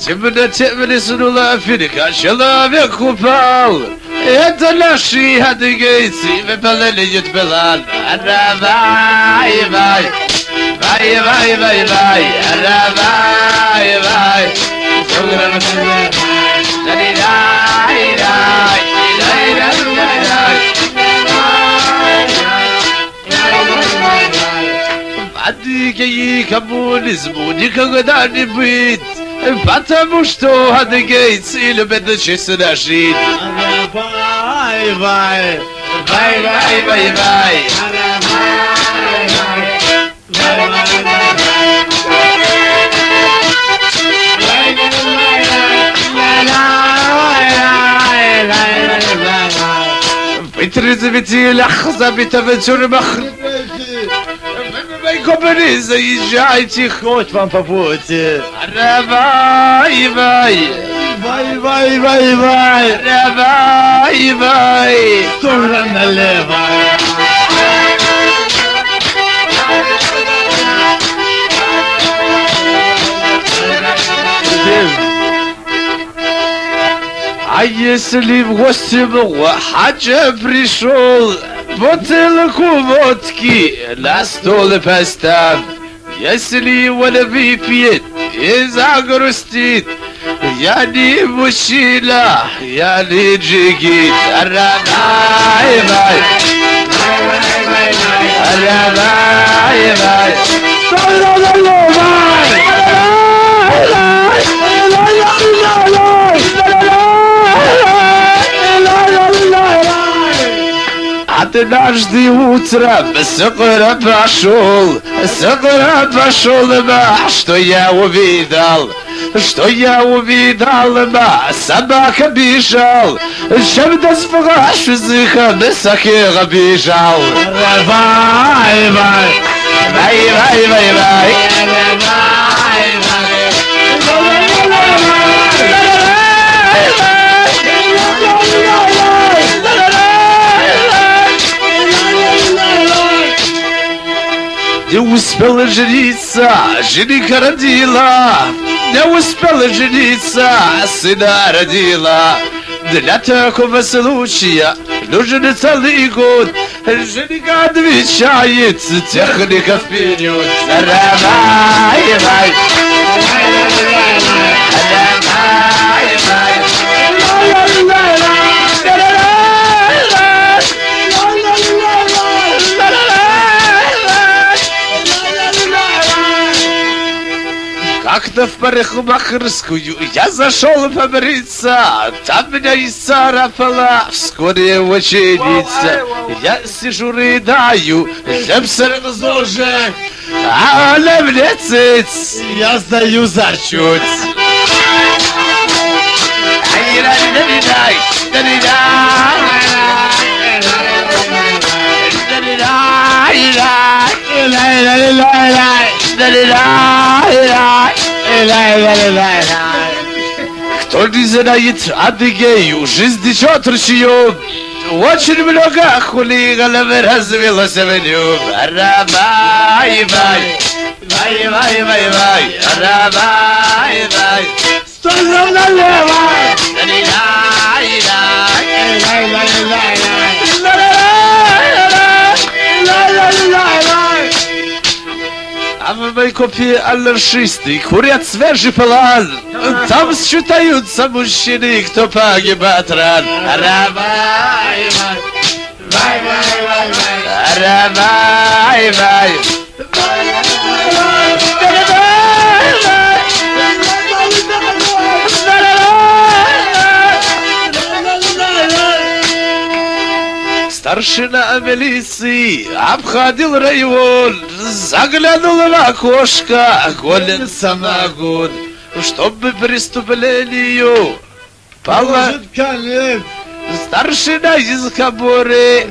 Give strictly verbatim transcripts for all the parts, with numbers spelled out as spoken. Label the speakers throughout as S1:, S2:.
S1: темноте в лесу Африка, человек упал. Это наши адыгейцы, выпалили Белан. Равай, вай, вай, вай, вай, вай, равай, вай. Адыгеи коммунизму никогда не быть, потому что адыгейцы любят честно жить. Вай, вай, вай, вай, вай, вай. Вытрезвите лахза битого тюрьмах. Коммунизм, заезжайте, хоть вам по пути. Равай, вай. Вай, вай, вай, вай. Равай, вай. Сторона налево. А если в гости хаджа пришел, бутылку водки на стол поставь. Если его не выпьет и загрустит, я не мужчина, я не джигит. Равай, вай. Равай, вай. Однажды утром скоро пошел, скоро пошел, ба, что я увидел, что я увидел, ба, собака бежал, чем до спрашь языка высоких бежал. Вай, вай, вай, вай, вай, вай. Не успела жениться, женика родила. Не успела жениться, сына родила. Для такого случая нужен целый год. Женика отвечает, техника вперед. Равай, вай. Равай, вай. Как-то в парикмахерскую я зашел побриться, там меня и царапала вскоре ученица. Я сижу, рыдаю, лепсер зожек, а она мне цыц, я сдаю за чуть. Кто не знает Адыгею, жизнь течет ручьем. Очень много хулиганов развелось в нем. Равай, вай, вай, вай, вай, вай, равай, вай. Стой налево! А в Майкопе анаршисты курят свежий план. Там считаются мужчины, кто погибает ран. Равай, вай, вай, вай, вай, равай, вай. Старшина милиции обходил район, заглянул в окошко, голен самогон, чтобы преступлению положить конец. Старшина из Кабуры,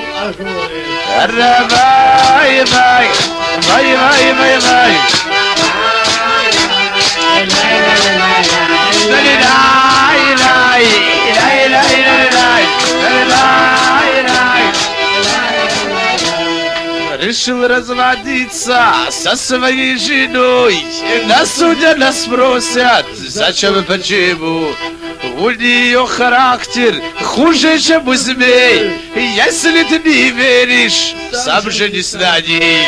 S1: равай, вай, вай, вай, вай, вай. решил разводиться со своей женой. На суде нас спросят, зачем и почему. У нее характер хуже, чем у змей. Если ты не веришь, сам женись на ней.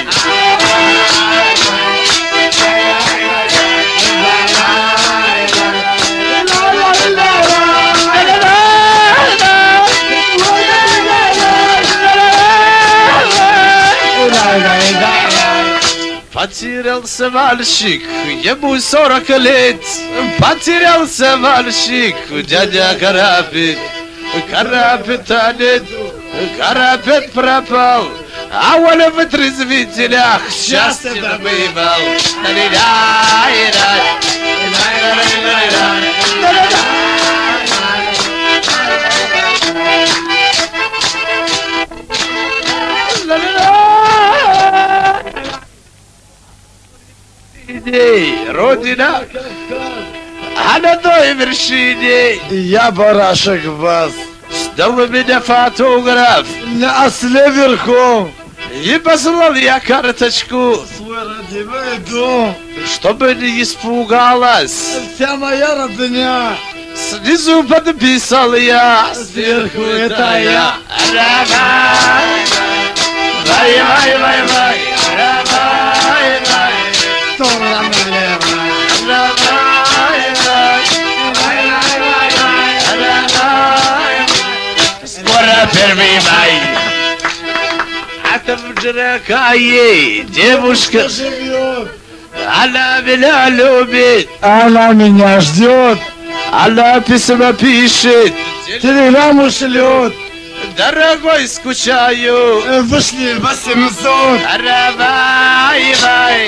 S1: Потерялся мальчик, ему сорок лет. Потерялся мальчик, дядя Карапет. Карапета нет, Карапет пропал, а он в отрезвителях счастье добывал. Родина, а на той вершине
S2: я барашек вас.
S1: Ждал меня фотограф
S2: На осле верхом.
S1: и послал я карточку,
S2: Свой родимый дом.
S1: чтобы не испугалась.
S2: Вся моя родня.
S1: Снизу подписал я,
S2: Сверху это я.
S1: Давай, вай, вай, вай, вай, давай, вай,
S2: Сторона налево.
S1: давай, вай, вай, вай, вай, вай, давай. Скоро первый май. А там дорогая девушка,
S2: Живет.
S1: она меня любит,
S2: Она меня ждет.
S1: она письма пишет.
S2: Телеграмму шлет.
S1: Дорогой, скучаю.
S2: Вышли восемьсот.
S1: Давай, вай,